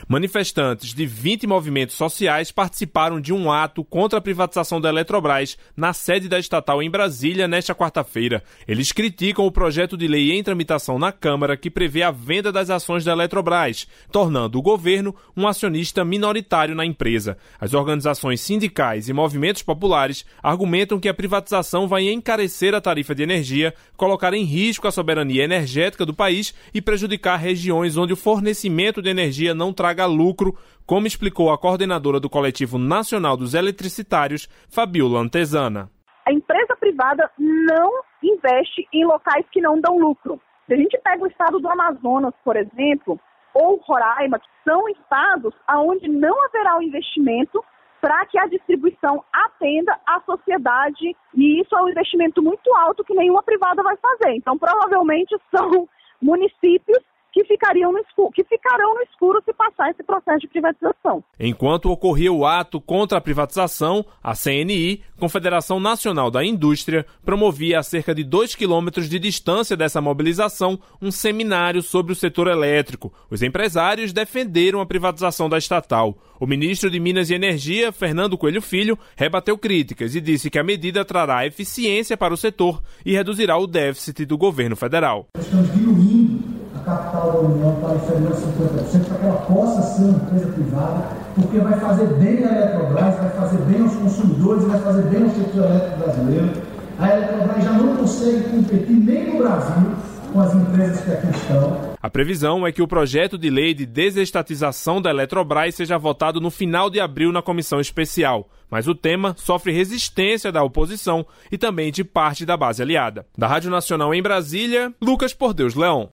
Manifestantes de 20 movimentos sociais participaram de um ato contra a privatização da Eletrobras na sede da estatal em Brasília nesta quarta-feira. Eles criticam o projeto de lei em tramitação na Câmara que prevê a venda das ações da Eletrobras, tornando o governo um acionista minoritário na empresa. As organizações sindicais e movimentos populares argumentam que a privatização vai encarecer a tarifa de energia, colocar em risco a soberania energética do país e prejudicar regiões onde o fornecimento de energia não traga lucro, como explicou a coordenadora do Coletivo Nacional dos Eletricitários, Fabiola Antezana. A empresa privada não investe em locais que não dão lucro. Se a gente pega o estado do Amazonas, por exemplo, ou Roraima, que são estados onde não haverá o investimento para que a distribuição atenda à sociedade, e isso é um investimento muito alto que nenhuma privada vai fazer. Então, provavelmente são municípios que ficarão no escuro se passar esse processo de privatização. Enquanto ocorria o ato contra a privatização, a CNI, Confederação Nacional da Indústria, promovia a cerca de 2 quilômetros de distância dessa mobilização um seminário sobre o setor elétrico. Os empresários defenderam a privatização da estatal. O ministro de Minas e Energia, Fernando Coelho Filho, rebateu críticas e disse que a medida trará eficiência para o setor e reduzirá o déficit do governo federal. Estamos diluindo a capital da União para inferior a 50%, para que ela possa ser uma empresa privada, porque vai fazer bem a Eletrobras, vai fazer bem aos consumidores e vai fazer bem ao setor elétrico brasileiro. A Eletrobras já não consegue competir nem no Brasil com as empresas que aqui estão. A previsão é que o projeto de lei de desestatização da Eletrobras seja votado no final de abril na comissão especial, mas o tema sofre resistência da oposição e também de parte da base aliada. Da Rádio Nacional em Brasília, Lucas Por Deus Leão.